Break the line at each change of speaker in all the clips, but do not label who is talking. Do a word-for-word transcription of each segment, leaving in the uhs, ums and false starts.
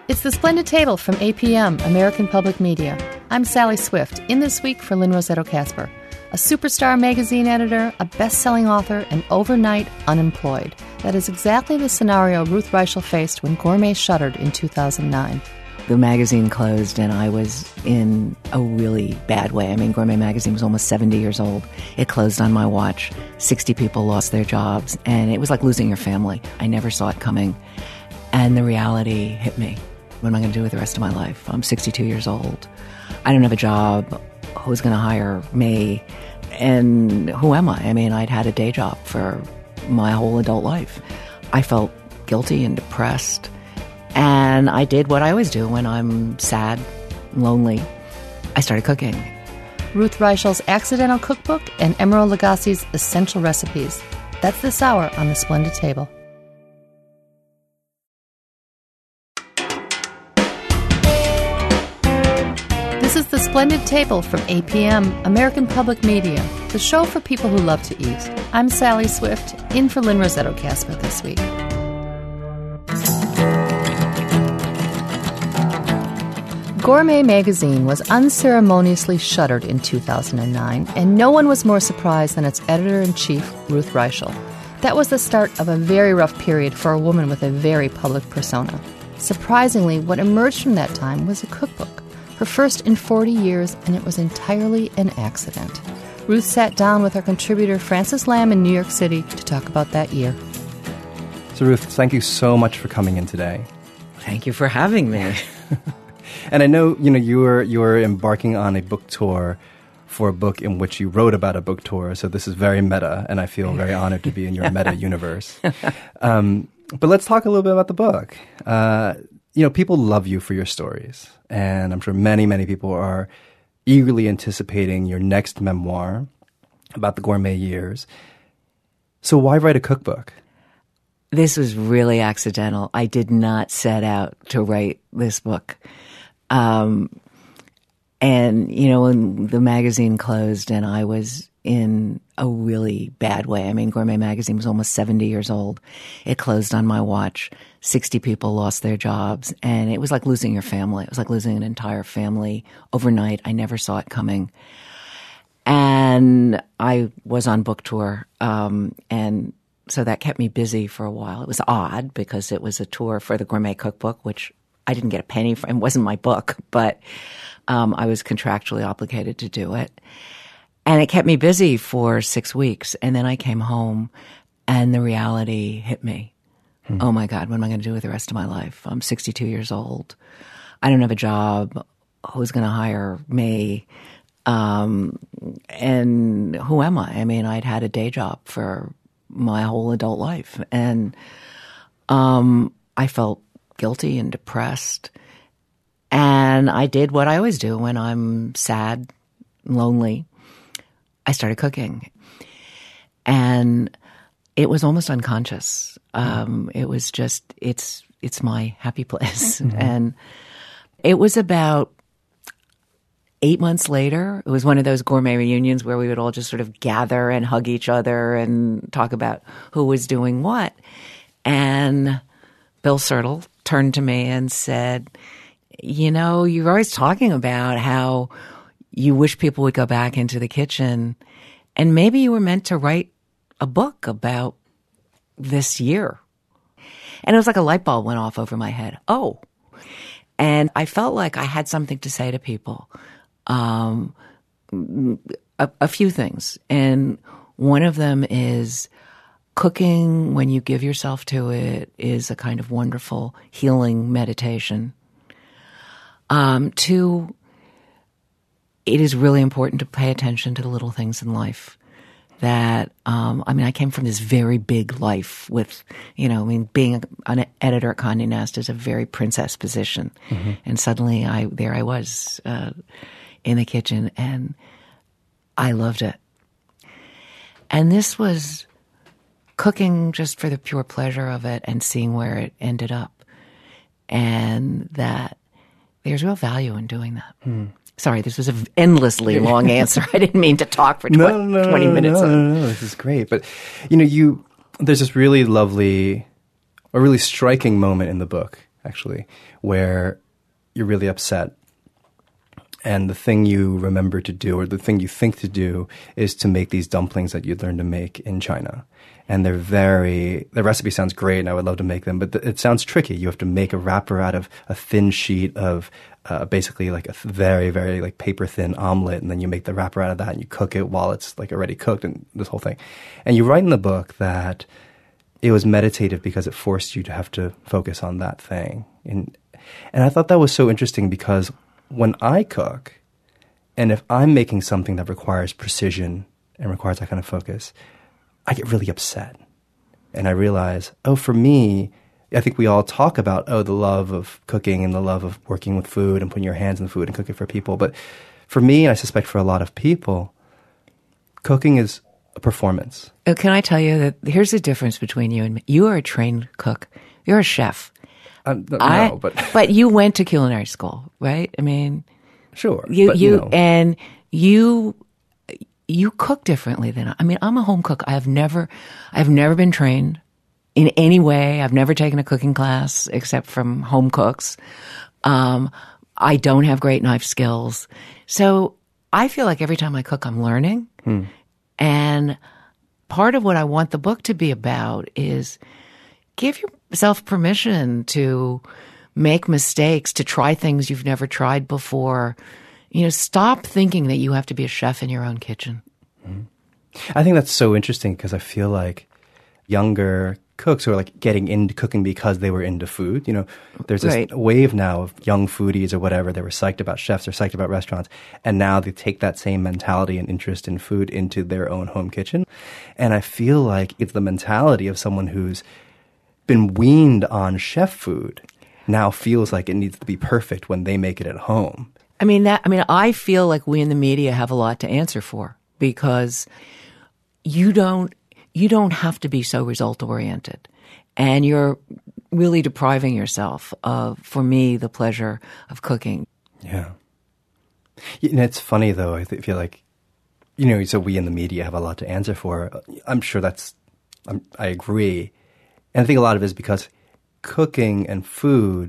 It's The Splendid Table from A P M, American Public Media. I'm Sally Swift, in this week for Lynn Rossetto Kasper, a superstar magazine editor, a best-selling author, and overnight unemployed. That is exactly the scenario Ruth Reichel faced when Gourmet shuttered in two thousand nine.
The magazine closed, and I was in a really bad way. I mean, Gourmet magazine was almost seventy years old. It closed on my watch. sixty people lost their jobs, and it was like losing your family. I never saw it coming. And the reality hit me. What am I going to do with the rest of my life? I'm sixty-two years old. I don't have a job. Who's going to hire me? And who am I? I mean, I'd had a day job for my whole adult life. I felt guilty and depressed. And I did what I always do when I'm sad, lonely. I started cooking.
Ruth Reichel's Accidental Cookbook and Emeril Lagasse's Essential Recipes. That's this hour on The Splendid Table. This is The Splendid Table from A P M, American Public Media, the show for people who love to eat. I'm Sally Swift, in for Lynn Rossetto Kasper this week. Gourmet magazine was unceremoniously shuttered in two thousand nine, and no one was more surprised than its editor-in-chief, Ruth Reichel. That was the start of a very rough period for a woman with a very public persona. Surprisingly, what emerged from that time was a cookbook, her first in forty years, and it was entirely an accident. Ruth sat down with her contributor, Frances Lamb, in New York City to talk about that year.
So, Ruth, thank you so much for coming in today.
Thank you for having me.
And I know, you know, you were you were embarking on a book tour for a book in which you wrote about a book tour. So this is very meta, and I feel very honored to be in your meta universe. Um, but let's talk a little bit about the book. Uh, you know, people love you for your stories, and I'm sure many, many people are eagerly anticipating your next memoir about the gourmet years. So why write a cookbook?
This was really accidental. I did not set out to write this book. Um, and, you know, when the magazine closed and I was in a really bad way. I mean, Gourmet magazine was almost seventy years old. It closed on my watch. sixty people lost their jobs. And it was like losing your family. It was like losing an entire family overnight. I never saw it coming. And I was on book tour. Um, and so that kept me busy for a while. It was odd because it was a tour for the Gourmet Cookbook, which I didn't get a penny for. It wasn't my book, but um, I was contractually obligated to do it. And it kept me busy for six weeks. And then I came home and the reality hit me. Hmm. Oh my God, what am I going to do with the rest of my life? I'm sixty-two years old. I don't have a job. Who's going to hire me? Um, and who am I? I mean, I'd had a day job for my whole adult life. And um, I felt guilty and depressed. And I did what I always do when I'm sad, lonely. I started cooking. And it was almost unconscious. Um, it was just, it's it's my happy place. Mm-hmm. And it was about eight months later. It was one of those gourmet reunions where we would all just sort of gather and hug each other and talk about who was doing what. And Bill Sertle turned to me and said, you know, you're always talking about how you wish people would go back into the kitchen, and maybe you were meant to write a book about this year. And it was like a light bulb went off over my head. Oh. And I felt like I had something to say to people. Um, a, a few things. And one of them is cooking, when you give yourself to it, is a kind of wonderful healing meditation. Um, two, it is really important to pay attention to the little things in life. That, um, I mean, I came from this very big life with, you know, I mean, being an editor at Condé Nast is a very princess position. Mm-hmm. And suddenly I, there I was, uh, in the kitchen, and I loved it. And this was cooking just for the pure pleasure of it and seeing where it ended up. And that there's real value in doing that. Mm. Sorry, this was an endlessly long answer. I didn't mean to talk for tw-
no, no,
twenty minutes.
No, no, no, this is great. But, you know, you there's this really lovely, a really striking moment in the book actually, where you're really upset. And the thing you remember to do, or the thing you think to do, is to make these dumplings that you'd learned to make in China. And they're very, the recipe sounds great and I would love to make them, but th- it sounds tricky. You have to make a wrapper out of a thin sheet of uh, basically like a th- very, very like paper thin omelet. And then you make the wrapper out of that and you cook it while it's like already cooked and this whole thing. And you write in the book that it was meditative because it forced you to have to focus on that thing. And, and I thought that was so interesting because when I cook, and if I'm making something that requires precision and requires that kind of focus, I get really upset. And I realize, oh, for me, I think we all talk about, oh, the love of cooking and the love of working with food and putting your hands in the food and cooking for people. But for me, and I suspect for a lot of people, cooking is a performance.
Oh, can I tell you that here's the difference between you and me. You are a trained cook. You're a chef.
Um, no,
I,
but
but you went to culinary school, right? I mean,
sure.
You
but,
you,
you know.
and you you cook differently than I. I mean, I'm a home cook. I have never I've never been trained in any way. I've never taken a cooking class except from home cooks. Um, I don't have great knife skills, so I feel like every time I cook, I'm learning.
Hmm.
And part of what I want the book to be about is give yourself permission to make mistakes, to try things you've never tried before. You know, stop thinking that you have to be a chef in your own kitchen.
Mm-hmm. I think that's so interesting because I feel like younger cooks are like getting into cooking because they were into food. You know, there's this
Right.
wave now of young foodies or whatever. They were psyched about chefs or psyched about restaurants. And now they take that same mentality and interest in food into their own home kitchen. And I feel like it's the mentality of someone who's been weaned on chef food now feels like it needs to be perfect when they make it at home.
I mean, that, I mean, I feel like we in the media have a lot to answer for because you don't, you don't have to be so result oriented, and you're really depriving yourself of, for me, the pleasure of cooking.
Yeah. And it's funny though, I th- feel like, you know, so we in the media have a lot to answer for. I'm sure that's, I'm, I agree. And I think a lot of it is because cooking and food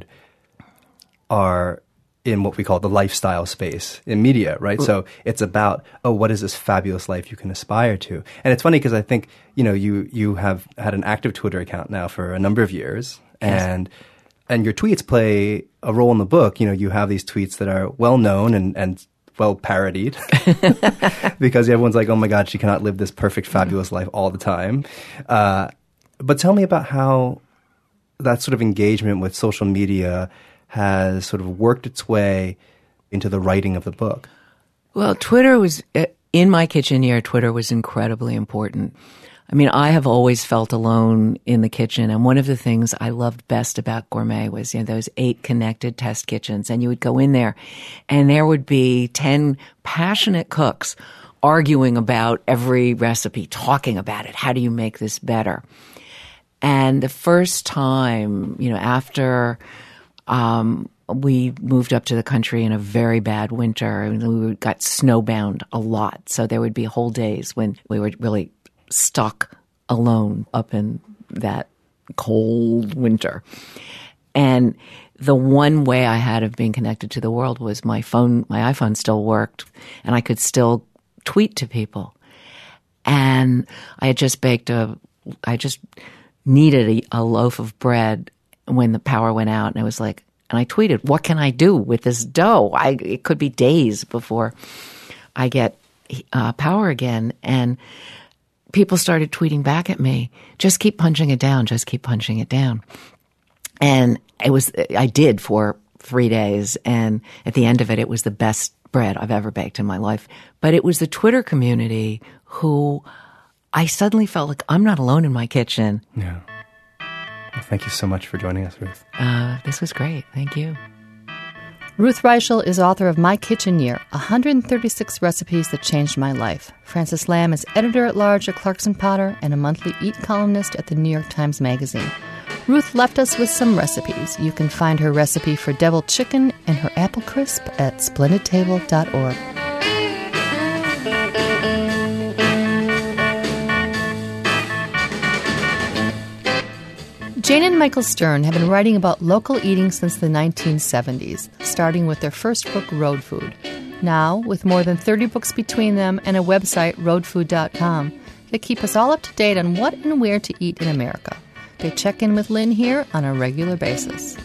are in what we call the lifestyle space in media, right? So it's about, oh, what is this fabulous life you can aspire to? And it's funny because I think, you know, you you have had an active Twitter account now for a number of years,
Yes.
and and your tweets play a role in the book. You know, you have these tweets that are well known and and well parodied because everyone's like, oh my God, she cannot live this perfect, fabulous life all the time. Uh, but tell me about how that sort of engagement with social media has sort of worked its way into the writing of the book.
Well, Twitter was, in my kitchen year, Twitter was incredibly important. I mean, I have always felt alone in the kitchen. And one of the things I loved best about Gourmet was, you know, those eight connected test kitchens. And you would go in there and there would be ten passionate cooks arguing about every recipe, talking about it. How do you make this better? And the first time, you know, after um, we moved up to the country in a very bad winter, and we got snowbound a lot. So there would be whole days when we were really stuck alone up in that cold winter. And the one way I had of being connected to the world was my phone, my iPhone still worked, and I could still tweet to people. And I had just baked a, I just needed a, a loaf of bread when the power went out, and I was like, and I tweeted, what can I do with this dough? I, it could be days before I get uh, power again. And people started tweeting back at me, just keep punching it down, just keep punching it down. And it was, I did for three days. And at the end of it, it was the best bread I've ever baked in my life. But it was the Twitter community who I suddenly felt like I'm not alone in my kitchen.
Yeah. Well, thank you so much for joining us, Ruth.
Uh, this was great. Thank you.
Ruth Reichel is author of My Kitchen Year, one hundred thirty-six Recipes That Changed My Life. Frances Lam is editor-at-large at Clarkson Potter and a monthly Eat columnist at the New York Times Magazine. Ruth left us with some recipes. You can find her recipe for deviled chicken and her apple crisp at splendid table dot org. Jane and Michael Stern have been writing about local eating since the nineteen seventies, starting with their first book, Road Food. Now, with more than thirty books between them and a website, road food dot com, they keep us all up to date on what and where to eat in America. They check in with Lynn here on a regular basis.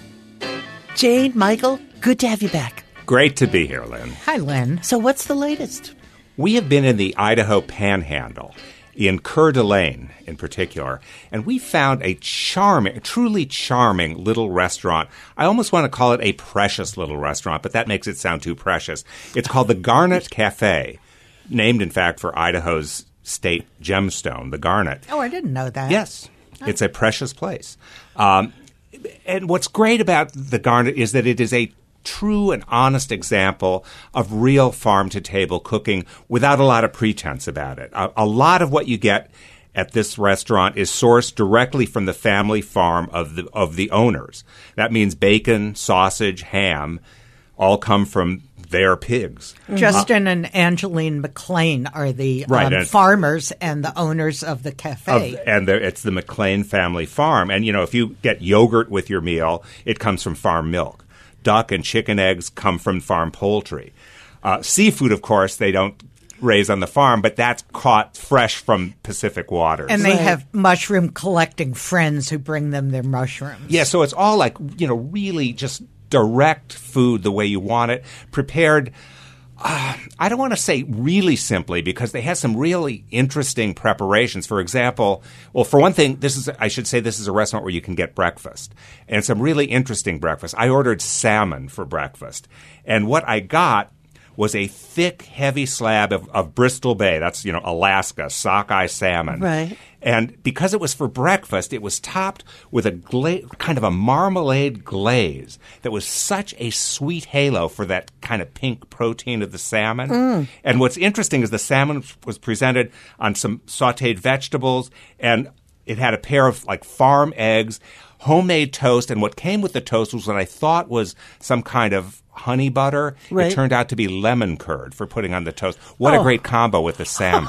Jane, Michael, good to have you back.
Great to be here, Lynn.
Hi, Lynn. So what's the latest?
We have been in the Idaho Panhandle, in Coeur d'Alene in particular, and we found a charming, truly charming little restaurant. I almost want to call it a precious little restaurant, but that makes it sound too precious. It's called the Garnet Cafe, named, in fact, for Idaho's state gemstone, the garnet.
Oh, I didn't know that.
Yes. It's a precious place. Um, and what's great about the Garnet is that it is a true and honest example of real farm-to-table cooking without a lot of pretense about it. A, a lot of what you get at this restaurant is sourced directly from the family farm of the of the owners. That means bacon, sausage, ham, all come from their pigs.
Justin uh, and Angeline McLean are the
right,
um,
and,
farmers and the owners of the cafe.
Of, and the, it's the McLean family farm. And, you know, if you get yogurt with your meal, it comes from farm milk. Duck and chicken eggs come from farm poultry. Uh, seafood, of course, they don't raise on the farm, but that's caught fresh from Pacific waters.
And they right. have mushroom collecting friends who bring them their mushrooms.
Yeah, so it's all like, you know, really just direct food the way you want it, prepared, uh, I don't want to say really simply because they have some really interesting preparations. For example, well, for one thing, this is I should say this is a restaurant where you can get breakfast, and some really interesting breakfast. I ordered salmon for breakfast, and what I got was a thick, heavy slab of, of Bristol Bay. That's, you know, Alaska, sockeye salmon.
Right.
And because it was for breakfast, it was topped with a gla- kind of a marmalade glaze that was such a sweet halo for that kind of pink protein of the salmon. Mm. And what's interesting is the salmon was presented on some sautéed vegetables, and it had a pair of like farm eggs, homemade toast, and what came with the toast was what I thought was some kind of honey butter.
Right.
It turned out to be lemon curd for putting on the toast. What oh. a great combo with the salmon.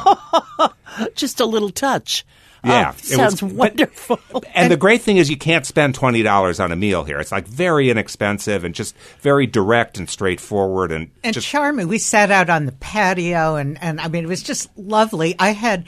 Just a little touch.
Yeah.
Oh, sounds
was,
wonderful.
But, and the great thing is you can't spend twenty dollars on a meal here. It's like very inexpensive and just very direct and straightforward. And,
and
just
charming. We sat out on the patio, and, and I mean, it was just lovely. I had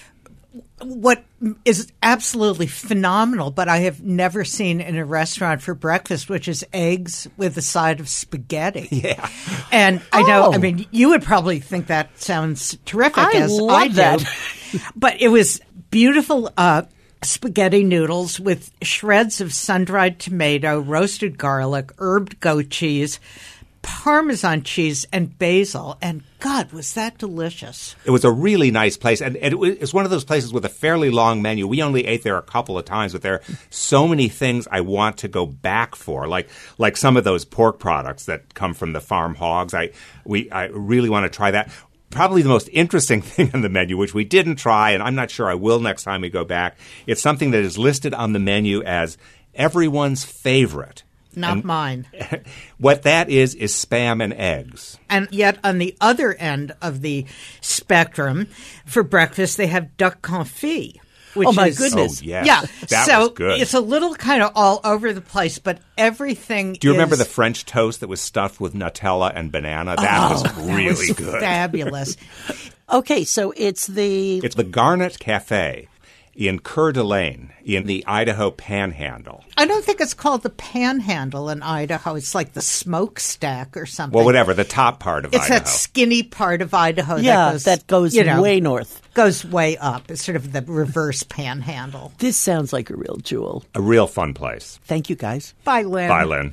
what is absolutely phenomenal, but I have never seen in a restaurant for breakfast, which is eggs with a side of spaghetti.
Yeah.
And I know,
Oh.
I mean, you would probably think that sounds terrific,
I
as
love
I do.
that.
But it was beautiful uh, spaghetti noodles with shreds of sun-dried tomato, roasted garlic, herbed goat cheese, Parmesan cheese, and basil. And God, was that delicious.
It was a really nice place. And, and it was it's one of those places with a fairly long menu. We only ate there a couple of times, but there are so many things I want to go back for, like like some of those pork products that come from the farm hogs. I we I really want to try that. Probably the most interesting thing on the menu, which we didn't try, and I'm not sure I will next time we go back, it's something that is listed on the menu as everyone's favorite.
Not
and
mine.
What that is is Spam and eggs.
And yet on the other end of the spectrum, for breakfast, they have duck confit. Which
Oh, my
is,
goodness.
Oh, yes.
Yeah.
That
so
was good.
It's a little kind of all over the place, but everything
Do you
is,
remember the French toast that was stuffed with Nutella and banana? That
Oh,
was
that
really
was
good.
Fabulous.
Okay, so it's the...
It's the Garnet Cafe in Coeur d'Alene in the Idaho Panhandle.
I don't think it's called the Panhandle in Idaho. It's like the smokestack or something.
Well, whatever, the top part of
It's
Idaho.
that skinny part of Idaho
Yeah,
that goes,
that goes
you know,
way north.
Goes way up. It's sort of the reverse Panhandle.
This sounds like a real jewel.
A real fun place.
Thank you, guys.
Bye, Lynn.
Bye, Lynn.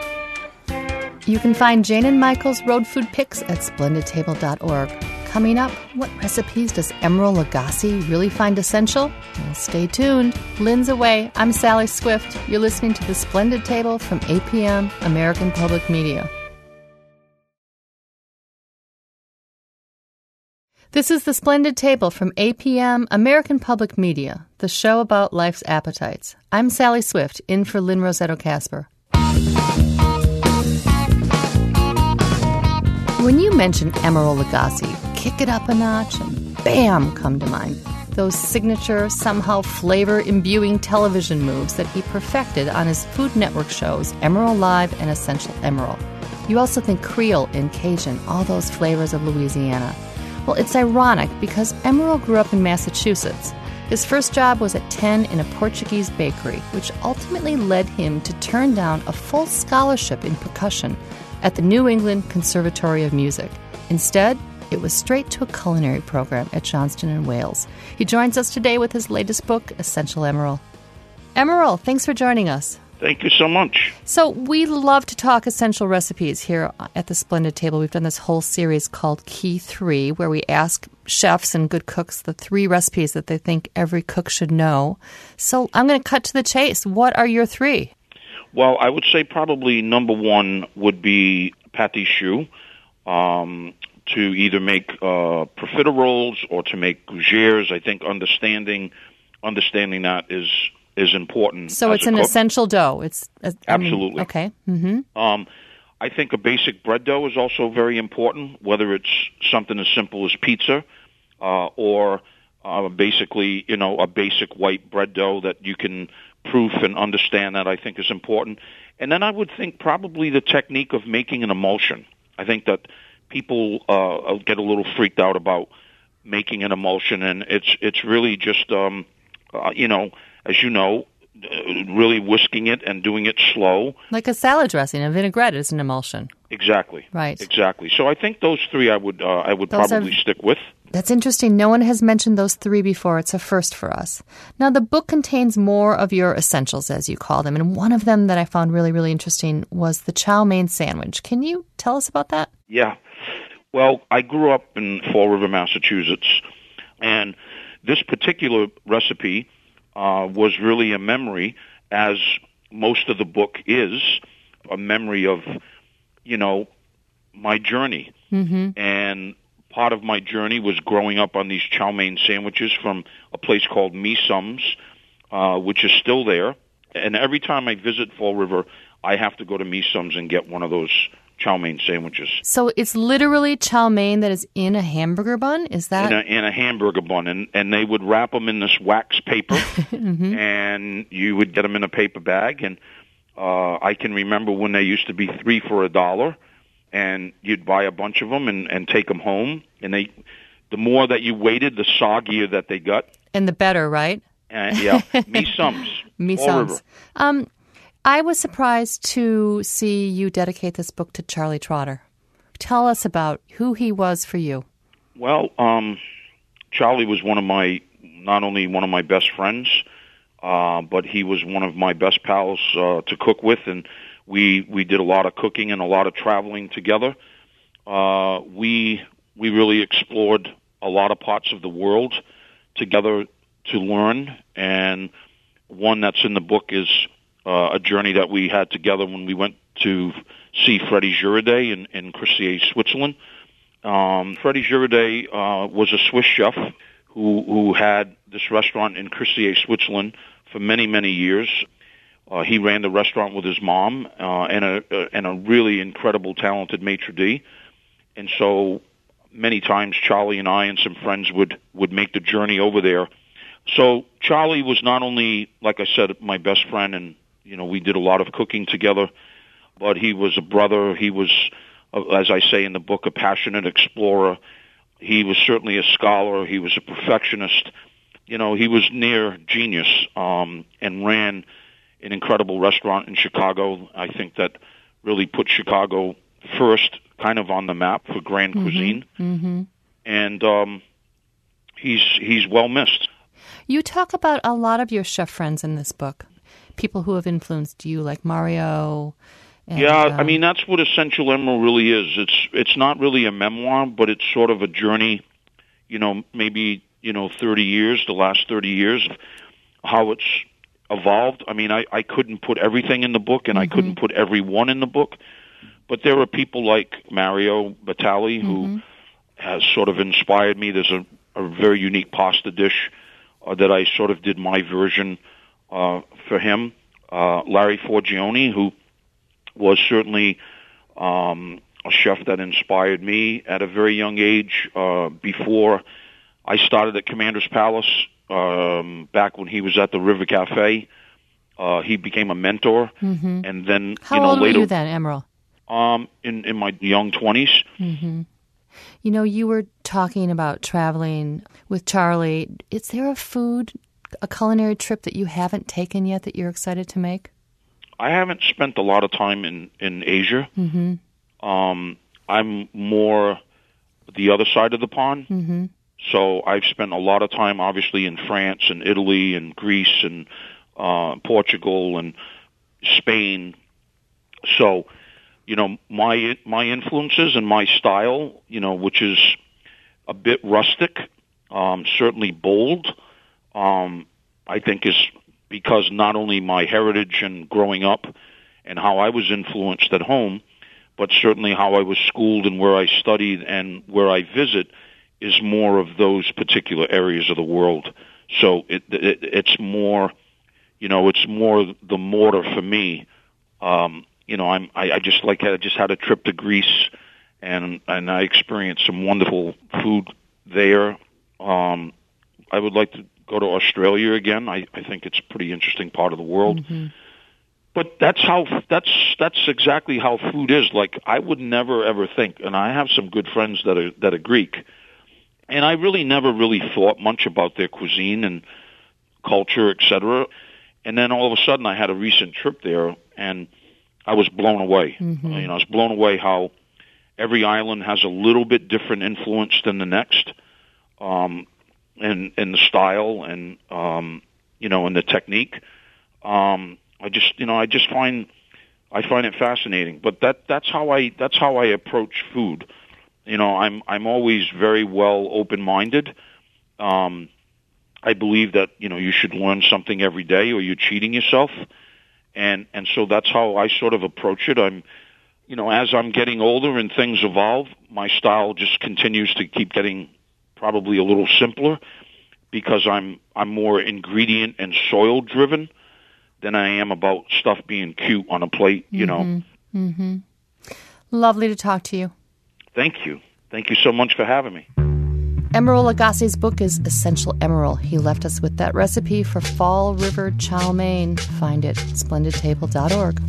You can find Jane and Michael's road food picks at splendid table dot org. Coming up, what recipes does Emeril Lagasse really find essential? Well, stay tuned. Lynn's away. I'm Sally Swift. You're listening to The Splendid Table from A P M, American Public Media. This is The Splendid Table from A P M, American Public Media, the show about life's appetites. I'm Sally Swift, in for Lynn Rossetto Casper. When you mention Emeril Lagasse, Kick It Up a Notch and Bam come to mind. those signature, somehow flavor-imbuing television moves that he perfected on his Food Network shows Emerald Live and Essential Emerald. You also think Creole and Cajun, all those flavors of Louisiana. Well, it's ironic because Emerald grew up in Massachusetts. His first job was at ten in a Portuguese bakery, which ultimately led him to turn down a full scholarship in percussion at the New England Conservatory of Music. Instead, it was straight to a culinary program at Johnston and Wales. He joins us today with his latest book, Essential Emerald. Emerald, thanks for joining us.
Thank you so much.
So we love to talk essential recipes here at the Splendid Table. We've done this whole series called Key Three, where we ask chefs and good cooks the three recipes that they think every cook should know. So I'm going to cut to the chase. What are your three?
Well, I would say probably number one would be pâté choux, um, to either make uh, profiteroles or to make gougères. I think understanding understanding that is is important.
So it's an
cook.
essential dough. It's uh,
Absolutely.
I mean, okay. Mm-hmm.
Um, I think a basic bread dough is also very important, whether it's something as simple as pizza uh, or uh, basically, you know, a basic white bread dough that you can proof and understand that I think is important. And then I would think probably the technique of making an emulsion. I think that people uh, get a little freaked out about making an emulsion, and it's it's really just, um, uh, you know, as you know, uh, really whisking it and doing it slow.
Like a salad dressing, a vinaigrette is an emulsion.
Exactly.
Right.
Exactly. So I think those three I would uh, I would
Those
probably
are-
stick with.
That's interesting. No one has mentioned those three before. It's a first for us. Now, the book contains more of your essentials, as you call them, and one of them that I found really, really interesting was the chow mein sandwich. Can you tell us about that?
Yeah. Well, I grew up in Fall River, Massachusetts, and this particular recipe uh, was really a memory, as most of the book is, a memory of, you know, my journey. Mm-hmm. And part of my journey was growing up on these chow mein sandwiches from a place called Me Sums, uh, which is still there. And every time I visit Fall River, I have to go to Me Sums and get one of those chow mein sandwiches.
So it's literally chow mein that is in a hamburger bun? Is that?
In a, in a hamburger bun. And, and they would wrap them in this wax paper, mm-hmm. and you would get them in a paper bag. And uh, I can remember when they used to be three for a dollar. And you'd buy a bunch of them and, and take them home. And they, the more that you waited, the soggier that they got.
And the better, right?
Uh, yeah, Me Sums.
Me
Fall
Sums.
River.
Um, I was surprised to see you dedicate this book to Charlie Trotter. Tell us about who he was for you.
Well, um, Charlie was one of my, not only one of my best friends, uh, but he was one of my best pals uh, to cook with, and We we did a lot of cooking and a lot of traveling together. Uh, we we really explored a lot of parts of the world together to learn. And one that's in the book is uh, a journey that we had together when we went to see Freddie Juriday in, in Crissier, Switzerland. Um, Freddie Juriday uh, was a Swiss chef who who had this restaurant in Crissier, Switzerland for many, many years. Uh, he ran the restaurant with his mom uh, and a uh, and a really incredible, talented maitre d'. And so many times Charlie and I and some friends would, would make the journey over there. So Charlie was not only, like I said, my best friend, and you know we did a lot of cooking together, but he was a brother. He was, uh, as I say in the book, a passionate explorer. He was certainly a scholar. He was a perfectionist. You know, he was near genius um, and ran an incredible restaurant in Chicago. I think that really put Chicago first kind of on the map for grand
mm-hmm,
cuisine.
Mm-hmm.
And um, he's he's well missed.
You talk about a lot of your chef friends in this book, people who have influenced you, like Mario. And,
yeah,
um,
I mean, that's what Essential Emerald really is. It's it's not really a memoir, but it's sort of a journey, you know, maybe, you know, thirty years, the last thirty years, of how it's evolved. I mean, I, I couldn't put everything in the book, and mm-hmm. I couldn't put everyone in the book. But there are people like Mario Batali who mm-hmm. has sort of inspired me. There's a, a very unique pasta dish uh, that I sort of did my version uh, for him. Uh, Larry Forgione, who was certainly um, a chef that inspired me at a very young age. Uh, before I started at Commander's Palace um, back when he was at the River Cafe. Uh, he became a mentor,
Mm-hmm.
and then
How
you know
old
later
were you then, Emeril?
um, in in my young twenties.
Mm-hmm. You know, you were talking about traveling with Charlie. Is there a food, a culinary trip that you haven't taken yet that you're excited to make?
I haven't spent a lot of time in in Asia.
Mm-hmm.
Um, I'm more the other side of the pond.
Mm-hmm.
So I've spent a lot of time, obviously, in France and Italy and Greece and uh, Portugal and Spain. So, you know, my my influences and my style, you know, which is a bit rustic, um, certainly bold, um, I think is because not only my heritage and growing up and how I was influenced at home, but certainly how I was schooled and where I studied and where I visit is more of those particular areas of the world. So it, it it's more, you know, it's more the mortar for me. Um, you know, I'm I, I just like I just had a trip to Greece, and and I experienced some wonderful food there. Um, I would like to go to Australia again. I, I think it's a pretty interesting part of the world.
Mm-hmm.
But that's how that's that's exactly how food is. Like I would never ever think, and I have some good friends that are that are Greek, and I really never really thought much about their cuisine and culture, et cetera. And then all of a sudden, I had a recent trip there, and I was blown away.
Mm-hmm.
You know, I was blown away how every island has a little bit different influence than the next, um, and and the style and um, you know, and the technique. Um, I just, you know, I just find I find it fascinating. But that that's how I that's how I approach food. You know, I'm I'm always very well open-minded. Um, I believe that, you know, you should learn something every day or you're cheating yourself. And and so that's how I sort of approach it. I'm, you know, as I'm getting older and things evolve, my style just continues to keep getting probably a little simpler because I'm I'm more ingredient and soil driven than I am about stuff being cute on a plate, you know.
Mm-hmm. Lovely to talk to you.
Thank you. Thank you so much for having me.
Emeril Lagasse's book is Essential Emeril. He left us with that recipe for Fall River chow mein. Find it at splendid table dot org.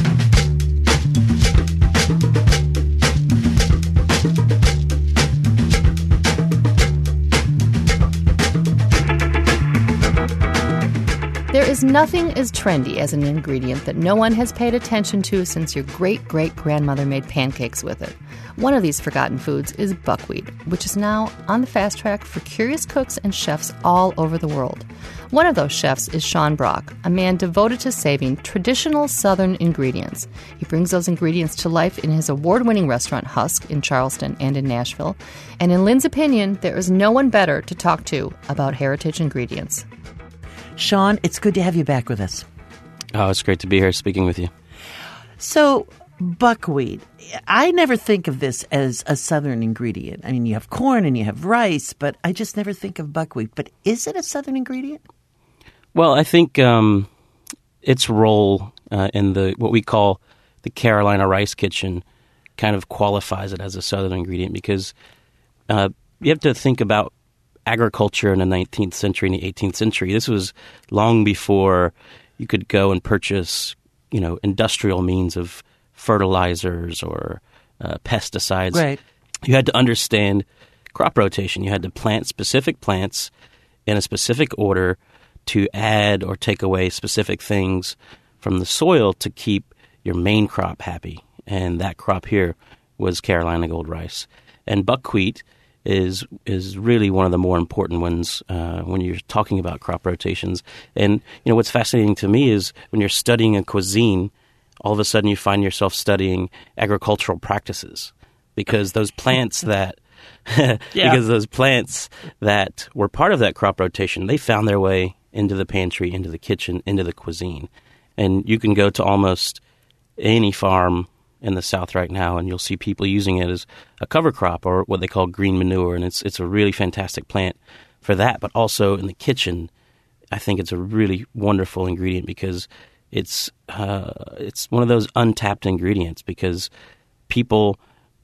There is nothing as trendy as an ingredient that no one has paid attention to since your great-great-grandmother made pancakes with it. One of these forgotten foods is buckwheat, which is now on the fast track for curious cooks and chefs all over the world. One of those chefs is Sean Brock, a man devoted to saving traditional Southern ingredients. He brings those ingredients to life in his award-winning restaurant Husk in Charleston and in Nashville. And in Lynn's opinion, there is no one better to talk to about heritage ingredients.
Sean, it's good to have you back with us.
Oh, it's great to be here speaking with you.
So, buckwheat. I never think of this as a Southern ingredient. I mean, you have corn and you have rice, but I just never think of buckwheat. But is it a Southern ingredient?
Well, I think um, its role uh, in the what we call the Carolina Rice Kitchen kind of qualifies it as a Southern ingredient because uh, you have to think about agriculture in the nineteenth century and the eighteenth century. This was long before you could go and purchase, you know, industrial means of fertilizers or uh, pesticides.
Right.
You had to understand crop rotation. You had to plant specific plants in a specific order to add or take away specific things from the soil to keep your main crop happy. And that crop here was Carolina gold rice. And buckwheat is is really one of the more important ones uh, when you're talking about crop rotations. And, you know, what's fascinating to me is when you're studying a cuisine, all of a sudden you find yourself studying agricultural practices because those plants that yeah. because those plants that were part of that crop rotation, they found their way into the pantry, into the kitchen, into the cuisine. And you can go to almost any farm in the South right now, and you'll see people using it as a cover crop or what they call green manure, and it's it's a really fantastic plant for that. But also in the kitchen, I think it's a really wonderful ingredient because it's uh, it's one of those untapped ingredients because people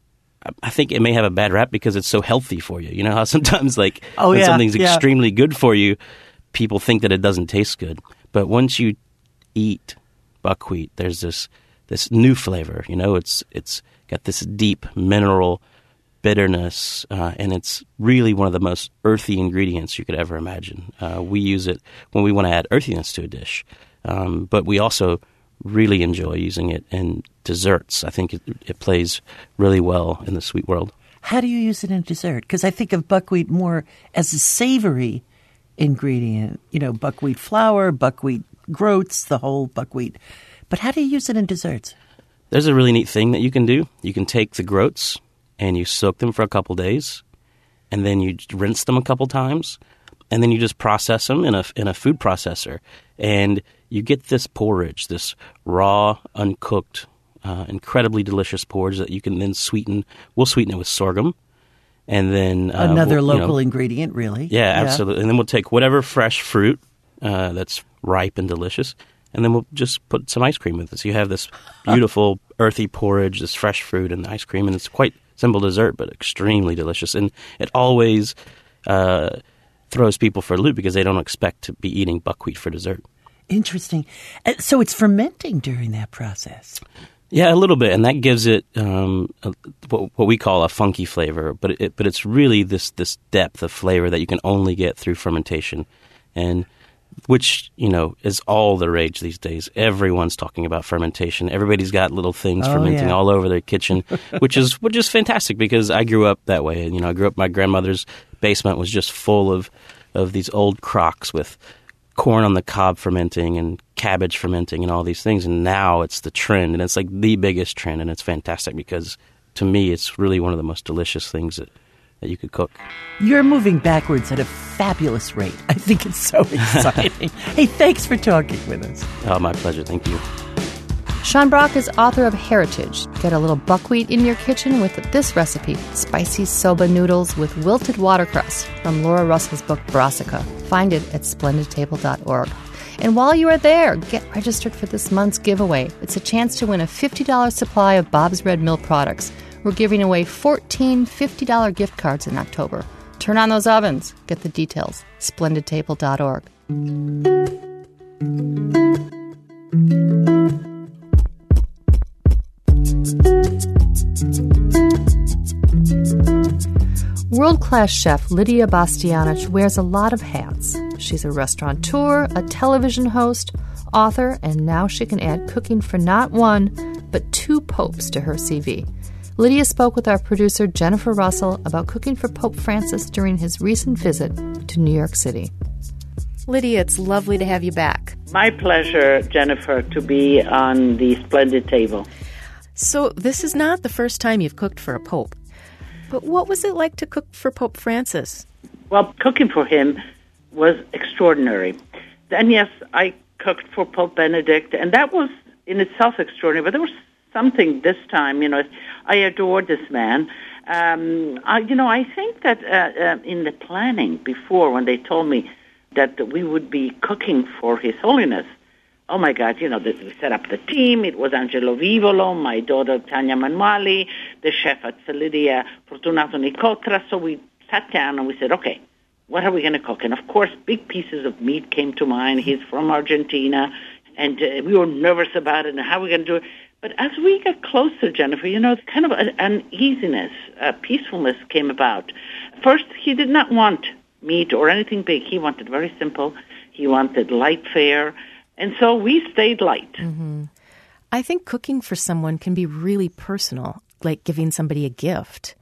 I think it may have a bad rap because it's so healthy for you. You know how sometimes, like,
Oh,
when
yeah,
something's
yeah.
extremely good for you, people think that it doesn't taste good. But once you eat buckwheat, there's this this new flavor. You know, it's it's got this deep mineral bitterness, uh, and it's really one of the most earthy ingredients you could ever imagine. Uh, we use it when we want to add earthiness to a dish, um, but we also really enjoy using it in desserts. I think it, it plays really well in the sweet world.
How do you use it in dessert? Because I think of buckwheat more as a savory ingredient. You know, buckwheat flour, buckwheat groats, the whole buckwheat. But how do you use it in desserts?
There's a really neat thing that you can do. You can take the groats and you soak them for a couple days, and then you rinse them a couple times, and then you just process them in a in a food processor, and you get this porridge, this raw, uncooked, uh, incredibly delicious porridge that you can then sweeten. We'll sweeten it with sorghum, and then uh,
Another
we'll, you
local
know,
ingredient, really.
Yeah, absolutely. And then we'll take whatever fresh fruit uh, that's ripe and delicious, and then we'll just put some ice cream with it. So you have this beautiful, earthy porridge, this fresh fruit, and ice cream, and it's quite simple dessert, but extremely delicious. And it always uh, throws people for a loop because they don't expect to be eating buckwheat for dessert.
Interesting. Uh, So it's fermenting during that process.
Yeah, a little bit, and that gives it um, a, what, what we call a funky flavor. But it, but it's really this this depth of flavor that you can only get through fermentation, and which, you know, is all the rage these days. Everyone's talking about fermentation. Everybody's got little things
Oh,
fermenting
yeah.
all over their kitchen, which is which is fantastic because I grew up that way. You know, I grew up. My grandmother's basement was just full of of these old crocks with corn on the cob fermenting and cabbage fermenting and all these things. And now it's the trend, and it's like the biggest trend, and it's fantastic because to me, it's really one of the most delicious things that, that you could cook.
You're moving backwards at a fabulous rate. I think it's so exciting. Hey, thanks for talking with us.
Oh, my pleasure. Thank you.
Sean Brock is author of Heritage. Get a little buckwheat in your kitchen with this recipe, spicy soba noodles with wilted watercress from Laura Russell's book Brassica. Find it at splendid table dot org. And while you are there, get registered for this month's giveaway. It's a chance to win a fifty dollars supply of Bob's Red Mill products. We're giving away fourteen fifty dollars gift cards in October. Turn on those ovens. Get the details. splendid table dot org. World-class chef Lydia Bastianich wears a lot of hats. She's a restaurateur, a television host, author, and now she can add cooking for not one, but two popes to her C V. Lydia spoke with our producer Jennifer Russell about cooking for Pope Francis during his recent visit to New York City. Lydia, it's lovely to have you back.
My pleasure, Jennifer, to be on the Splendid Table.
So this is not the first time you've cooked for a pope. But what was it like to cook for Pope Francis?
Well, cooking for him was extraordinary. And yes, I cooked for Pope Benedict, and that was in itself extraordinary. But there was something this time, you know, I adored this man. Um, I, you know, I think that uh, uh, in the planning before, when they told me that we would be cooking for His Holiness, oh my God, you know, this, we set up the team. It was Angelo Vivolo, my daughter Tanya Manuali, the chef at Lydia Fortunato Nicotra. So we sat down and we said, okay, what are we going to cook? And of course, big pieces of meat came to mind. He's from Argentina, and uh, we were nervous about it and how are we going to do it. But as we got closer, Jennifer, you know, kind of an uneasiness, uh, peacefulness came about. First, he did not want meat or anything big. He wanted very simple. He wanted light fare. And so we stayed light.
Mm-hmm. I think cooking for someone can be really personal, like giving somebody a gift.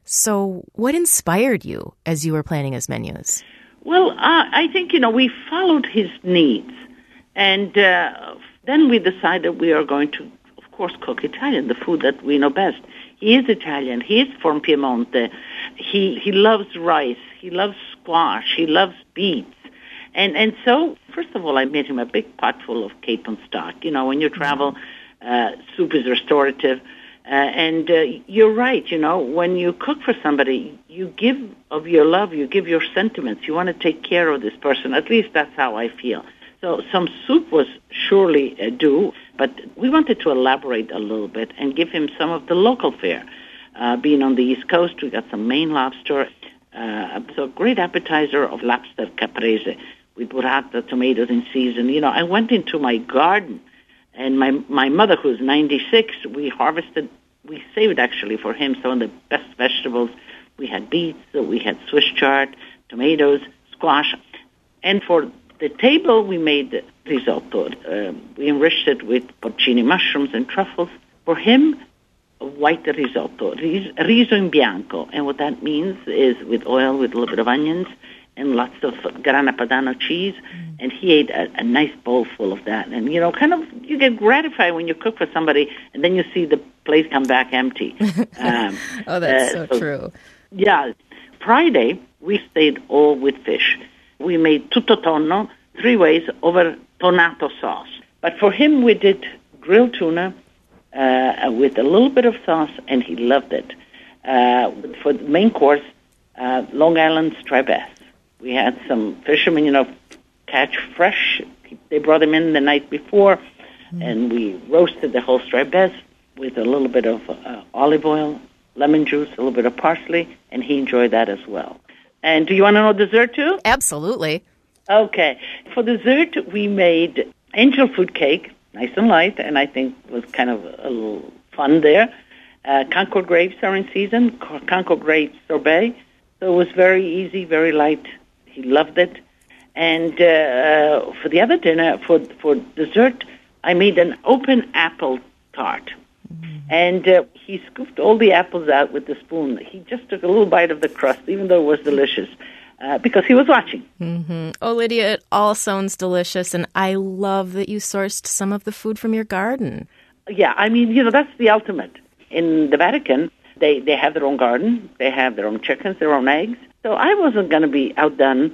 So what inspired you as you were planning his menus?
Well, uh, I think, you know, we followed his needs. And uh, then we decided we are going to, of course, cook Italian, the food that we know best. He is Italian. He is from Piemonte. He, he loves rice. He loves squash. He loves beets. And and so, first of all, I made him a big pot full of capon stock. You know, when you travel, uh, soup is restorative. Uh, and uh, you're right, you know, when you cook for somebody, you give of your love, you give your sentiments. You want to take care of this person. At least that's how I feel. So some soup was surely uh, due, but we wanted to elaborate a little bit and give him some of the local fare. Uh, being on the East Coast, we got some Maine lobster. Uh, so a great appetizer of lobster caprese with burrata, tomatoes in season. You know, I went into my garden, and my my mother, who's ninety-six, we harvested, we saved actually for him some of the best vegetables. We had beets, we had Swiss chard, tomatoes, squash. And for the table, we made risotto. Uh, we enriched it with porcini mushrooms and truffles. For him, a white risotto, ris- riso in bianco. And what that means is with oil, with a little bit of onions, and lots of grana padano cheese. Mm. And he ate a, a nice bowl full of that. And, you know, kind of, you get gratified when you cook for somebody, and then you see the plate come back empty. Um,
oh, that's
uh,
so, so true.
Yeah. Friday, we stayed all with fish. We made tutto tonno three ways over tonato sauce. But for him, we did grilled tuna uh, with a little bit of sauce, and he loved it. Uh, for the main course, uh, Long Island striped bass. We had some fishermen, you know, catch fresh. They brought them in the night before, mm. and we roasted the whole striped bass with a little bit of uh, olive oil, lemon juice, a little bit of parsley, and he enjoyed that as well. And do you want to know dessert too?
Absolutely.
Okay. For dessert, we made angel food cake, nice and light, and I think was kind of a little fun there. Uh, Concord grapes are in season, Concord grape sorbet. So it was very easy, very light. He loved it. And uh, for the other dinner, for for dessert, I made an open apple tart. Mm-hmm. And uh, he scooped all the apples out with the spoon. He just took a little bite of the crust, even though it was delicious, uh, because he was watching.
Mm-hmm. Oh, Lydia, it all sounds delicious, and I love that you sourced some of the food from your garden.
Yeah, I mean, you know, that's the ultimate. In the Vatican, they, they have their own garden. They have their own chickens, their own eggs. So I wasn't going to be outdone.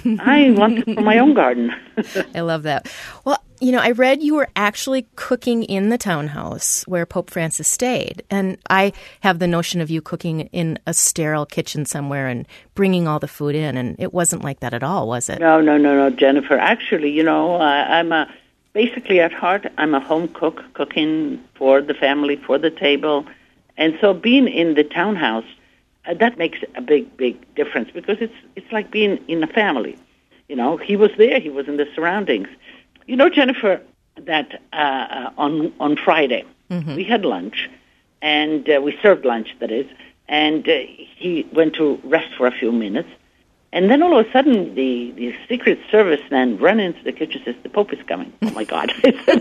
I wanted from my own garden.
I love that. Well, you know, I read you were actually cooking in the townhouse where Pope Francis stayed. And I have the notion of you cooking in a sterile kitchen somewhere and bringing all the food in. And it wasn't like that at all, was it?
No, no, no, no, Jennifer. Actually, you know, I, I'm a, basically at heart, I'm a home cook, cooking for the family, for the table. And so being in the townhouse, Uh, that makes a big, big difference because it's it's like being in a family. You know, he was there. He was in the surroundings. You know, Jennifer, that uh, on on Friday mm-hmm. we had lunch, and uh, we served lunch, that is, and uh, he went to rest for a few minutes, and then all of a sudden the, the Secret Service man ran into the kitchen and says, "The Pope is coming." Oh, my God.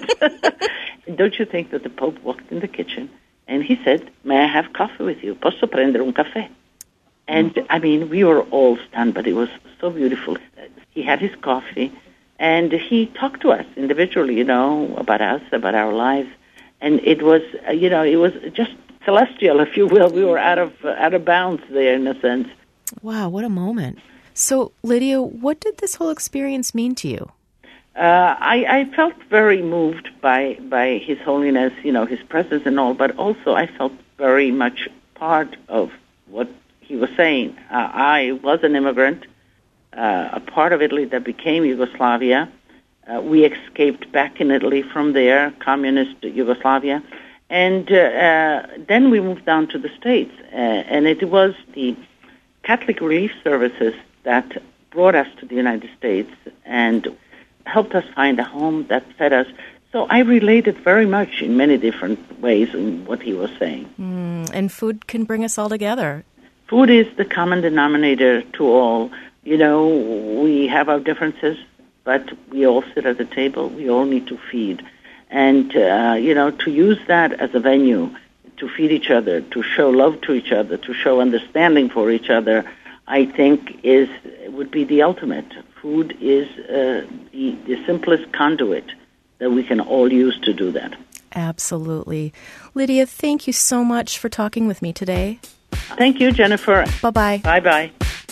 Don't you think that the Pope walked in the kitchen? And he said, "May I have coffee with you? Posso prendere un caffè?" And, I mean, we were all stunned, but it was so beautiful. He had his coffee, and he talked to us individually, you know, about us, about our lives. And it was, uh, you know, it was just celestial, if you will. We were out of uh, out of bounds there, in a sense.
Wow, what a moment. So, Lydia, what did this whole experience mean to you?
Uh, I, I felt very moved by by His Holiness, you know, His presence and all, but also I felt very much part of what he was saying. Uh, I was an immigrant, uh, a part of Italy that became Yugoslavia. Uh, we escaped back in Italy from there, communist Yugoslavia, and uh, uh, then we moved down to the States, uh, and it was the Catholic Relief Services that brought us to the United States and helped us find a home that fed us. So I related very much in many different ways in what he was saying.
Mm, and food can bring us all together.
Food is the common denominator to all. You know, we have our differences, but we all sit at the table. We all need to feed. And, uh, you know, to use that as a venue to feed each other, to show love to each other, to show understanding for each other, I think is would be the ultimate. Food is uh, the, the simplest conduit that we can all use to do that.
Absolutely. Lydia, thank you so much for talking with me today.
Thank you, Jennifer.
Bye-bye.
Bye-bye.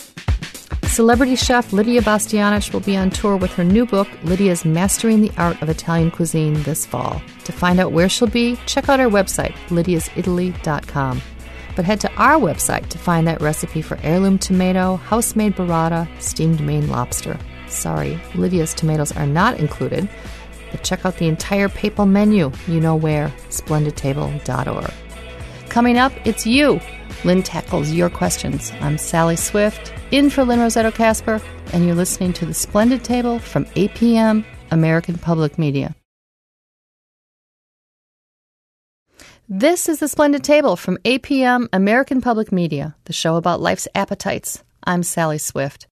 Celebrity chef Lydia Bastianich will be on tour with her new book, Lydia's Mastering the Art of Italian Cuisine, this fall. To find out where she'll be, check out our website, lydias italy dot com. But head to our website to find that recipe for heirloom tomato, house-made burrata, steamed Maine lobster. Sorry, Lydia's tomatoes are not included, but check out the entire papal menu. You know where, splendid table dot org. Coming up, it's you. Lynn tackles your questions. I'm Sally Swift, in for Lynn Rossetto Kasper, and you're listening to The Splendid Table from A P M, American Public Media. This is The Splendid Table from A P M, American Public Media, the show about life's appetites. I'm Sally Swift.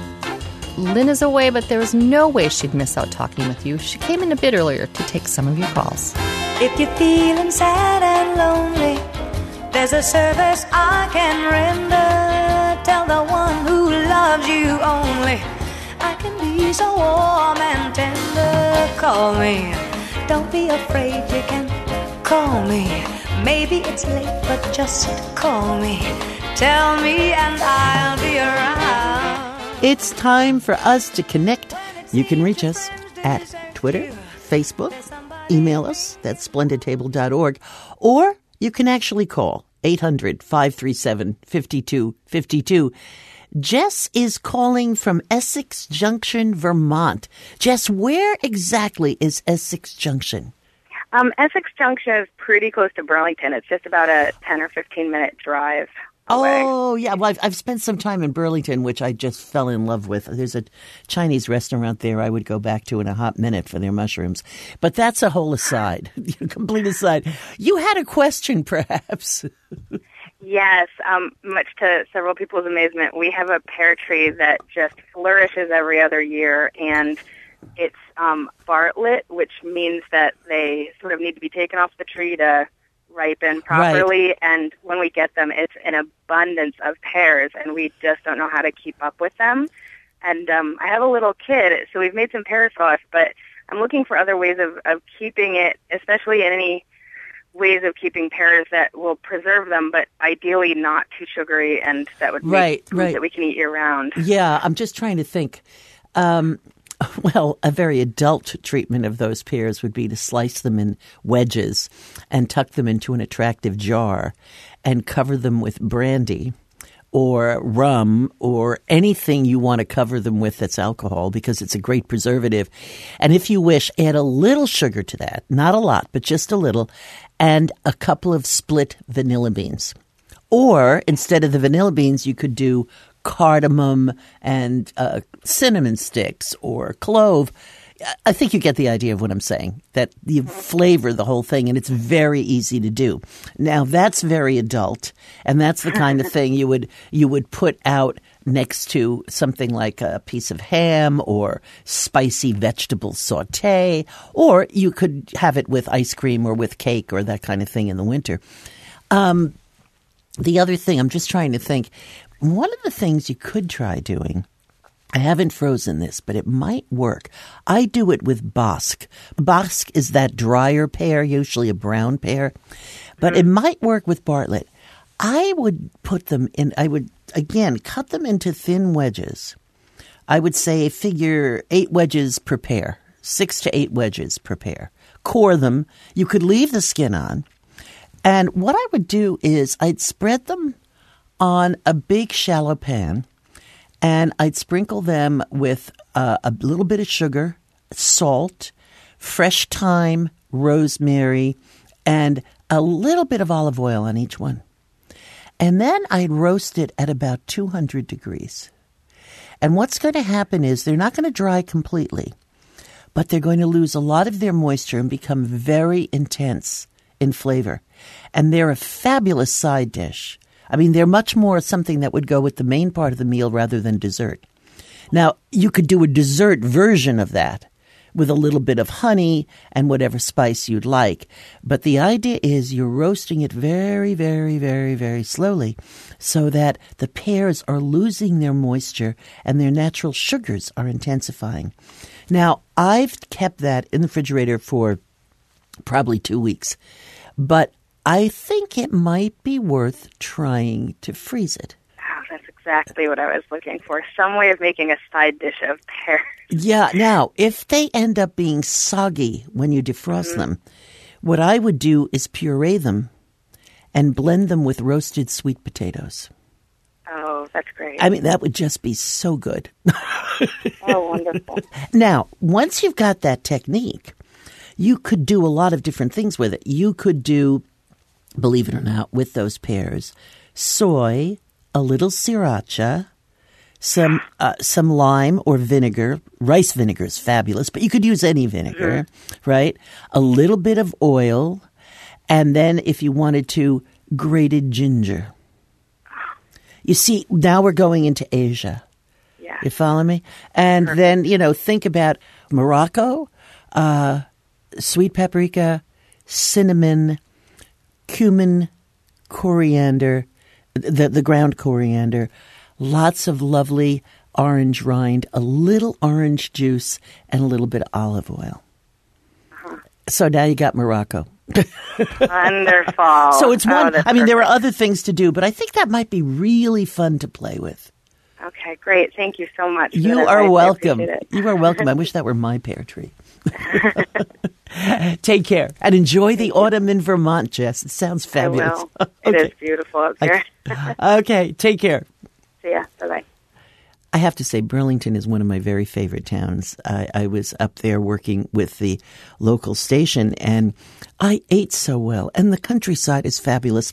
Lynn is away, but there is no way she'd miss out talking with you. She came in a bit earlier to take some of your calls.
If you're feeling sad and lonely, there's a service I can render. Tell the one who loves you only, I can be so warm and tender. Call me, don't be afraid, you can call me. Maybe it's late, but just call me. Tell me and I'll be around.
It's time for us to connect. You can reach us at Twitter, Facebook, email us, that's splendid table dot org, or you can actually call eight hundred, five three seven, five two five two. Jess is calling from Essex Junction, Vermont. Jess, where exactly is Essex Junction?
Um, Essex Junction is pretty close to Burlington. It's just about a ten or fifteen minute drive away.
Oh, yeah. Well, I've, I've spent some time in Burlington, which I just fell in love with. There's a Chinese restaurant there I would go back to in a hot minute for their mushrooms. But that's a whole aside, complete aside. You had a question, perhaps.
Yes, um, much to several people's amazement, we have a pear tree that just flourishes every other year, and it's um, Bartlett, which means that they sort of need to be taken off the tree to ripen properly. Right. And when we get them, it's an abundance of pears, and we just don't know how to keep up with them. And um, I have a little kid, so we've made some pear sauce, but I'm looking for other ways of, of keeping it, especially in any ways of keeping pears that will preserve them, but ideally not too sugary, and that would make
right,
food
right.
that we can eat year-round.
Yeah, I'm just trying to think. Um, well, a very adult treatment of those pears would be to slice them in wedges and tuck them into an attractive jar and cover them with brandy or rum or anything you want to cover them with that's alcohol, because it's a great preservative. And if you wish, add a little sugar to that, not a lot, but just a little, and a couple of split vanilla beans. Or instead of the vanilla beans, you could do cardamom and uh, cinnamon sticks or clove. I think you get the idea of what I'm saying, that you flavor the whole thing, and it's very easy to do. Now, that's very adult, and that's the kind of thing you would you would put out next to something like a piece of ham or spicy vegetable saute, or you could have it with ice cream or with cake or that kind of thing in the winter. Um, the other thing, I'm just trying to think, one of the things you could try doing, I haven't frozen this, but it might work. I do it with Bosc. Bosc is that drier pear, usually a brown pear, but mm-hmm. it might work with Bartlett. I would put them in, I would, again, cut them into thin wedges. I would say figure eight wedges per pear, six to eight wedges per pear. Core them. You could leave the skin on. And what I would do is I'd spread them on a big shallow pan, and I'd sprinkle them with uh, a little bit of sugar, salt, fresh thyme, rosemary, and a little bit of olive oil on each one. And then I'd roast it at about two hundred degrees. And what's going to happen is they're not going to dry completely, but they're going to lose a lot of their moisture and become very intense in flavor. And they're a fabulous side dish. I mean, they're much more something that would go with the main part of the meal rather than dessert. Now, you could do a dessert version of that with a little bit of honey and whatever spice you'd like. But the idea is you're roasting it very, very, very, very slowly so that the pears are losing their moisture and their natural sugars are intensifying. Now, I've kept that in the refrigerator for probably two weeks, but I think it might be worth trying to freeze it.
Wow, that's exactly what I was looking for. Some way of making a side dish of pears.
Yeah. Now, if they end up being soggy when you defrost mm-hmm. them, what I would do is puree them and blend them with roasted sweet potatoes.
Oh, that's great.
I mean, that would just be so good.
Oh, wonderful.
Now, once you've got that technique, you could do a lot of different things with it. You could do, believe it or not, with those pears, soy, a little sriracha, some uh, some lime or vinegar. Rice vinegar is fabulous, but you could use any vinegar, mm-hmm. right? A little bit of oil, and then if you wanted to, grated ginger. You see, now we're going into Asia.
Yeah.
You follow me? And
Perfect.
Then, you know, think about Morocco, uh, sweet paprika, cinnamon, cumin, coriander, the, the ground coriander, lots of lovely orange rind, a little orange juice, and a little bit of olive oil. Uh-huh. So now you got Morocco.
Wonderful.
So it's one.
Oh,
I mean, there are other things to do, but I think that might be really fun to play with.
Okay, great. Thank you so much.
You
for that
are
advice.
welcome.
I appreciate it.
You are welcome. I wish that were my pear tree. Take care and enjoy the autumn in Vermont, Jess. It sounds fabulous.
I will. It
Okay.
is beautiful up here.
Okay, take care.
See ya. Bye-bye.
I have to say, Burlington is one of my very favorite towns. I, I was up there working with the local station, and I ate so well, and the countryside is fabulous.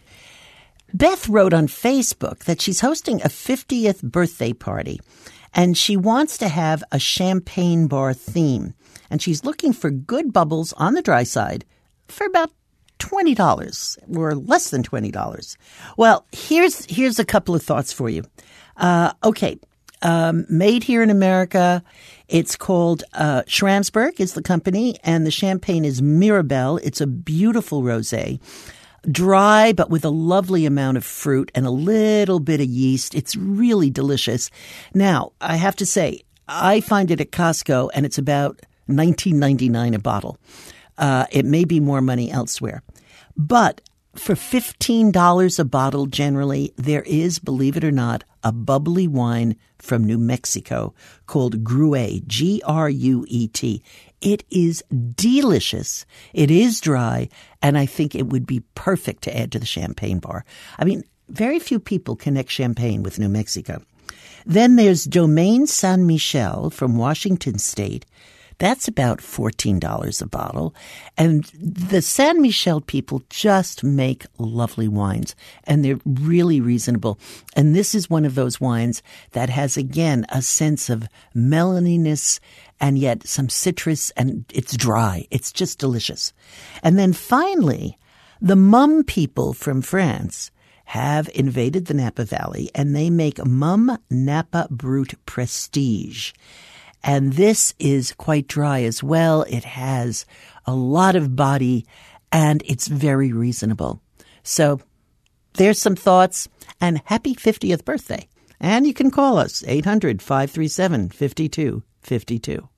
Beth wrote on Facebook that she's hosting a fiftieth birthday party, and she wants to have a champagne bar theme, and she's looking for good bubbles on the dry side for about twenty dollars or less than twenty dollars. Well, here's here's a couple of thoughts for you. Uh, okay, um, made here in America. It's called uh, Schransberg is the company, and the champagne is Mirabelle. It's a beautiful rosé. Dry, but with a lovely amount of fruit and a little bit of yeast. It's really delicious. Now, I have to say, I find it at Costco, and it's about nineteen ninety-nine a bottle. Uh, it may be more money elsewhere. But for fifteen dollars a bottle generally, there is, believe it or not, a bubbly wine from New Mexico called Gruet, G R U E T. It is delicious. It is dry, and I think it would be perfect to add to the champagne bar. I mean, very few people connect champagne with New Mexico. Then there's Domaine San Michel from Washington State. That's about fourteen dollars a bottle. And the San Michel people just make lovely wines, and they're really reasonable. And this is one of those wines that has, again, a sense of melaniness and yet some citrus, and it's dry. It's just delicious. And then finally, the Mumm people from France have invaded the Napa Valley, and they make Mumm Napa Brut Prestige. And this is quite dry as well. It has a lot of body, and it's very reasonable. So there's some thoughts, and happy fiftieth birthday. And you can call us, eight hundred, five three seven, five two five two.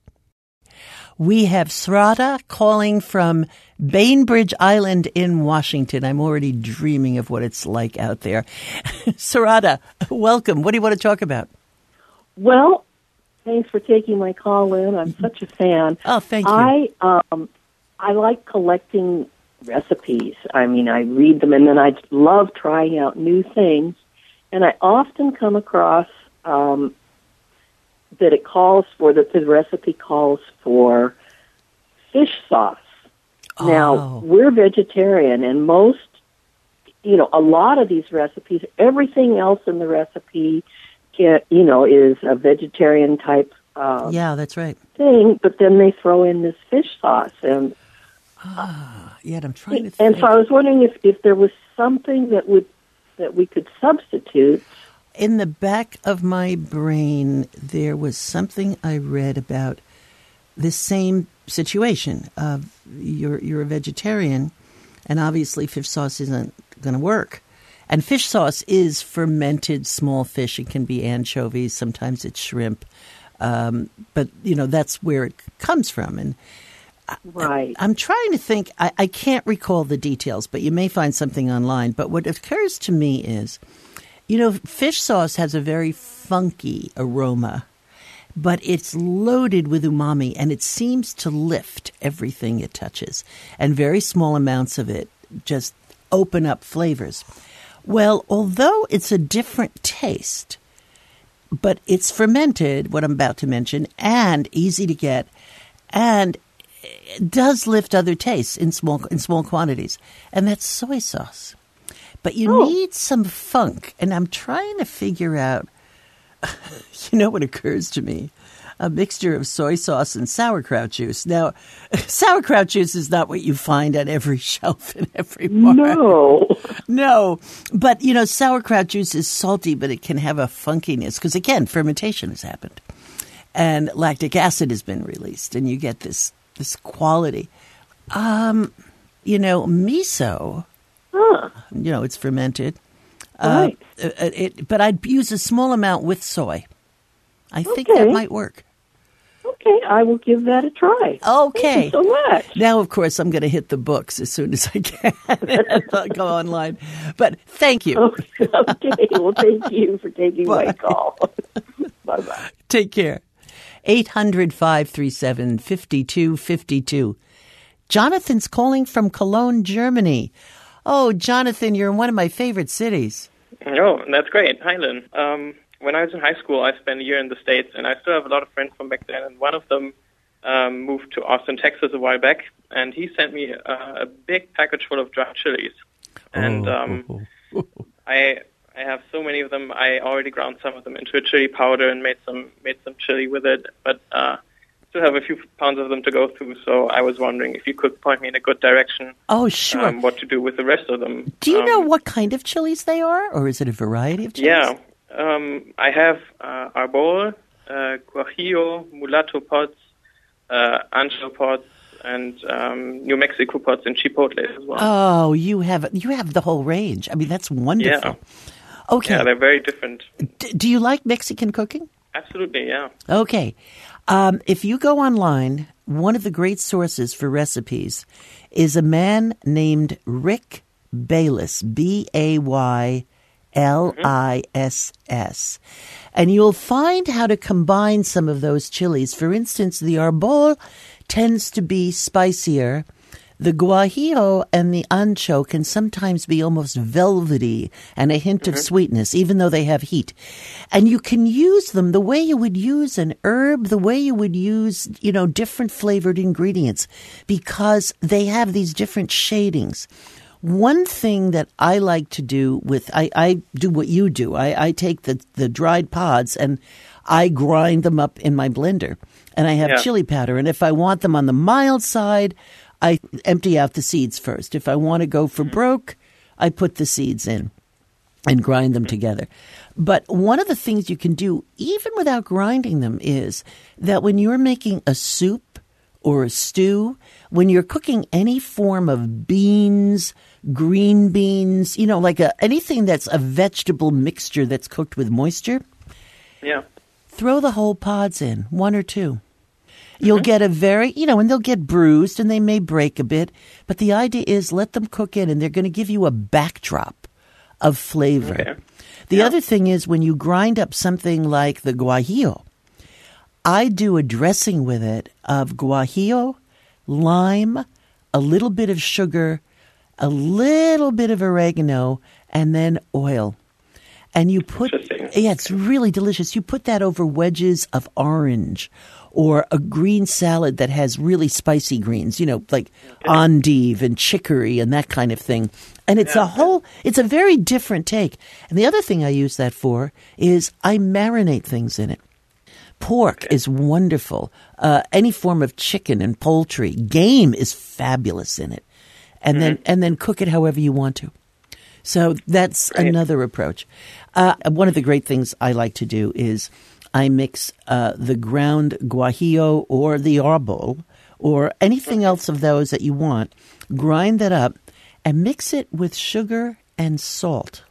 We have Srata calling from Bainbridge Island in Washington. I'm already dreaming of what it's like out there. Srata, welcome. What do you want to talk about?
Well, thanks for taking my call in. I'm such a fan.
Oh, thank you.
I um, I like collecting recipes. I mean, I read them, and then I love trying out new things. And I often come across um, that it calls for, that the recipe calls for fish sauce.
Oh.
Now, we're vegetarian, and most, you know, a lot of these recipes, everything else in the recipe, can, you know, is a vegetarian type uh,
yeah, that's right.
thing, but then they throw in this fish sauce. And
ah, yeah, I'm trying to think.
And so I was wondering if, if there was something that would that we could substitute.
In the back of my brain, there was something I read about this same situation. Uh, you're you're a vegetarian, and obviously fish sauce isn't going to work. And fish sauce is fermented small fish. It can be anchovies. Sometimes it's shrimp. Um, but, you know, that's where it comes from. And
right.
I, I'm trying to think. I, I can't recall the details, but you may find something online. But what occurs to me is, you know, fish sauce has a very funky aroma, but it's loaded with umami, and it seems to lift everything it touches. And very small amounts of it just open up flavors. Well, although it's a different taste, but it's fermented, what I'm about to mention, and easy to get, and it does lift other tastes in small in small quantities, and that's soy sauce. but you
Oh.
need some funk. And I'm trying to figure out, you know what occurs to me? A mixture of soy sauce and sauerkraut juice. Now, sauerkraut juice is not what you find on every shelf in every bar.
No.
No. But, you know, sauerkraut juice is salty, but it can have a funkiness because, again, fermentation has happened. And lactic acid has been released, and you get this this quality. Um, you know, miso,
Huh.
you know, it's fermented.
Right.
Uh, it, but I'd use a small amount with soy. I think
Okay.
that might work.
Okay, I will give that a try.
Okay.
Thank you so much.
Now, of course, I'm going to hit the books as soon as I can and I'll go online. But thank you.
Okay, well, thank you for taking
Bye.
my call. Bye-bye.
Take care. eight hundred, five three seven, five two five two. Jonathan's calling from Cologne, Germany. Oh, Jonathan, you're in one of my favorite cities.
Oh, that's great. Hi, Lynn. Um, when I was in high school, I spent a year in the States, and I still have a lot of friends from back then, and one of them um, moved to Austin, Texas a while back, and he sent me uh, a big package full of dried chilies. And um, I I have so many of them. I already ground some of them into a chili powder and made some made some chili with it, but uh, still have a few pounds of them to go through, so I was wondering if you could point me in a good direction.
Oh, sure.
Um, what to do with the rest of them.
Do you
um,
know what kind of chilies they are, or is it a variety of chilies?
Yeah. Um, I have uh, arbol, uh, guajillo, mulatto pods, uh, ancho pods, and um, New Mexico pods and chipotle as well.
Oh, you have you have the whole range. I mean, that's wonderful.
Yeah.
Okay.
Yeah, they're very different.
D- do you like Mexican cooking?
Absolutely, yeah.
Okay. Um, if you go online, one of the great sources for recipes is a man named Rick Bayless, B A Y L I S S. And you'll find how to combine some of those chilies. For instance, the arbol tends to be spicier. The guajillo and the ancho can sometimes be almost velvety and a hint of sweetness, even though they have heat. And you can use them the way you would use an herb, the way you would use, you know, different flavored ingredients, because they have these different shadings. One thing that I like to do with, I, I do what you do. I, I take the, the dried pods and I grind them up in my blender. And I have
Yeah.
chili powder. And if I want them on the mild side, I empty out the seeds first. If I want to go for broke, I put the seeds in and grind them together. But one of the things you can do, even without grinding them, is that when you're making a soup or a stew, when you're cooking any form of beans, green beans, you know, like a, anything that's a vegetable mixture that's cooked with moisture,
Yeah.
throw the whole pods in, one or two. You'll get a very, you know, and they'll get bruised and they may break a bit, but the idea is let them cook in and they're going to give you a backdrop of flavor.
Okay.
The other thing is when you grind up something like the guajillo, I do a dressing with it of guajillo, lime, a little bit of sugar, a little bit of oregano, and then oil. And you put, yeah, it's really delicious. You put that over wedges of orange or a green salad that has really spicy greens, you know, like endive and chicory and that kind of thing. And it's a whole, it's a very different take. And the other thing I use that for is I marinate things in it. Pork is wonderful. Uh, any form of chicken and poultry. Game is fabulous in it. And then and then cook it however you want to. So that's another approach. Uh, one of the great things I like to do is I mix uh, the ground guajillo or the arbol or anything else of those that you want, grind that up, and mix it with sugar and salt.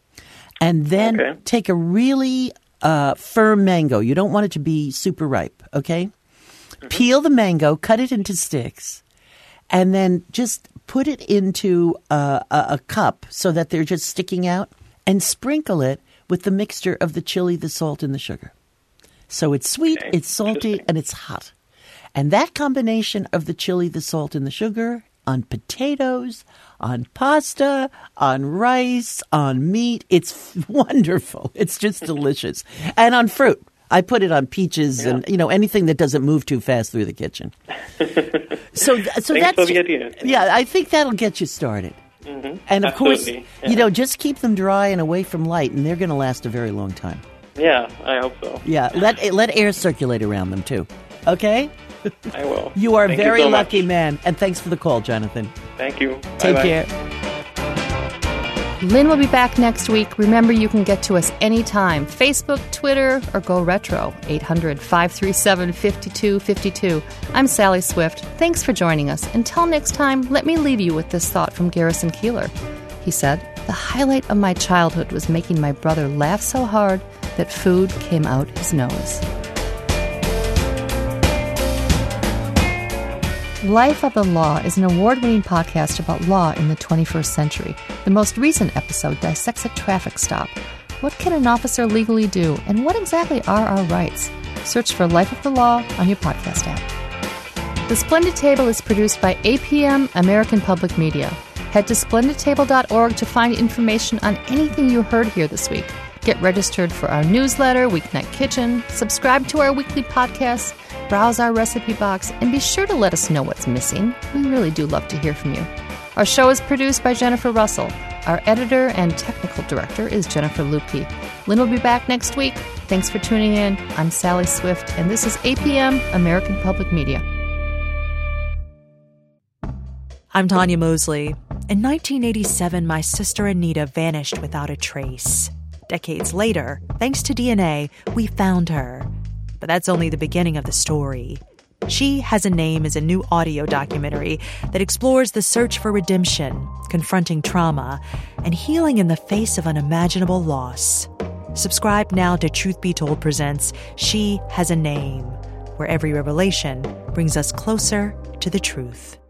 And then
Okay.
take a really uh, firm mango. You don't want it to be super ripe, okay? Peel the mango, cut it into sticks, and then just put it into uh, a, a cup so that they're just sticking out, and sprinkle it with the mixture of the chili, the salt, and the sugar. So it's sweet,
Okay.
it's salty, and it's hot. And that combination of the chili, the salt, and the sugar on potatoes, on pasta, on rice, on meat, it's wonderful. It's just delicious. And on fruit. I put it on peaches
Yeah.
and, you know, anything that doesn't move too fast through the kitchen. So, th- so
Thanks
that's
for the idea.
yeah. I think that'll get you started.
Mm-hmm.
And of
Absolutely.
course,
yeah.
you know, just keep them dry and away from light, and they're going to last a very long time.
Yeah, I hope so.
Yeah, let let air circulate around them too. Okay?
I will.
You are a
Thank
very
you so
lucky
much.
man, and thanks for the call, Jonathan.
Thank you.
Take
Bye-bye.
care.
Lynn will be back next week. Remember, you can get to us anytime. Facebook, Twitter, or go retro. eight hundred, five three seven, five two five two. I'm Sally Swift. Thanks for joining us. Until next time, let me leave you with this thought from Garrison Keillor. He said, "The highlight of my childhood was making my brother laugh so hard that food came out his nose." Life of the Law is an award-winning podcast about law in the twenty-first century. The most recent episode dissects a traffic stop. What can an officer legally do, and what exactly are our rights? Search for Life of the Law on your podcast app. The Splendid Table is produced by A P M American Public Media. Head to splendid table dot org to find information on anything you heard here this week. Get registered for our newsletter, Weeknight Kitchen, subscribe to our weekly podcasts, browse our recipe box, and be sure to let us know what's missing. We really do love to hear from you. Our show is produced by Jennifer Russell. Our editor and technical director is Jennifer Lupke. Lynn will be back next week. Thanks for tuning in. I'm Sally Swift, and this is A P M American Public Media.
I'm Tanya Mosley. In nineteen eighty-seven, my sister Anita vanished without a trace. Decades later, thanks to D N A, we found her. But that's only the beginning of the story. She Has a Name is a new audio documentary that explores the search for redemption, confronting trauma, and healing in the face of unimaginable loss. Subscribe now to Truth Be Told presents She Has a Name, where every revelation brings us closer to the truth.